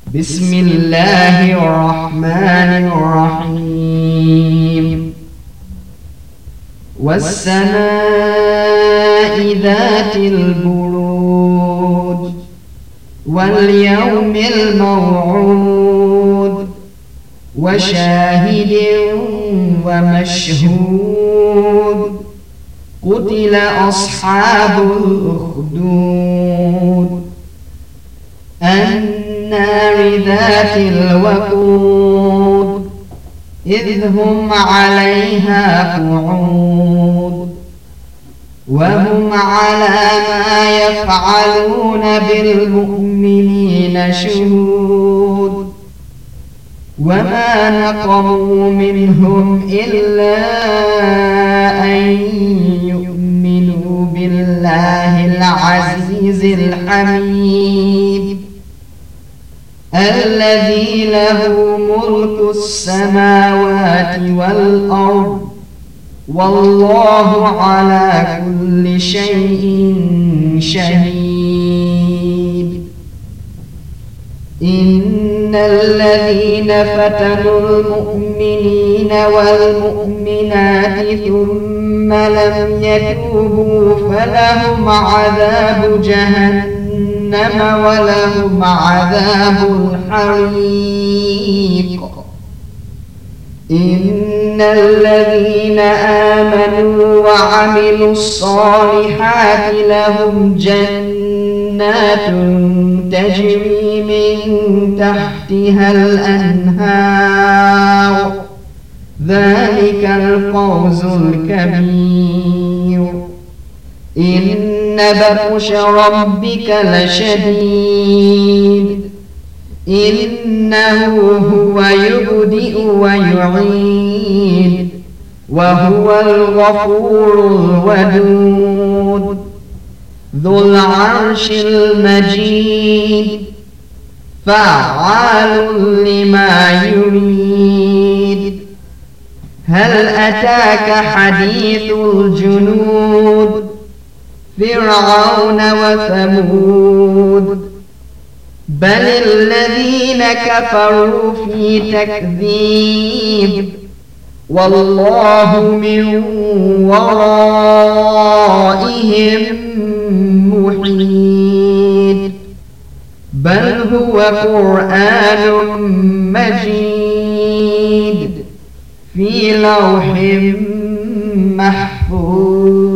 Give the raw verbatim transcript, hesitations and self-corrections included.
بسم الله الرحمن الرحيم والسماء ذات البروج واليوم الموعود وشاهد ومشهود قتل أصحاب الأخدود النار ذات الوقود إذ هم عليها قعود وهم على ما يفعلون بالمؤمنين شهود وما نقموا منهم إلا أن يؤمنوا بالله العزيز الحميد الذي له ملك السماوات والأرض والله على كل شيء شهيد إن الذين فتنوا المؤمنين والمؤمنات ثم لم يتوبوا فلهم عذاب جهنم ولهم عذاب الحريق إن الذين آمنوا وعملوا الصالحات لهم جنات تجري من تحتها الأنهار ذلك الفوز الكبير إن بطش ربك لشديد إنه هو يبدئ ويعيد وهو الغفور الودود ذو العرش المجيد فعال لما يريد هل أتاك حديث الجنود فرعون وثمود بل الذين كفروا في تكذيب والله من ورائهم محيط بل هو قرآن مجيد في لوح محفوظ.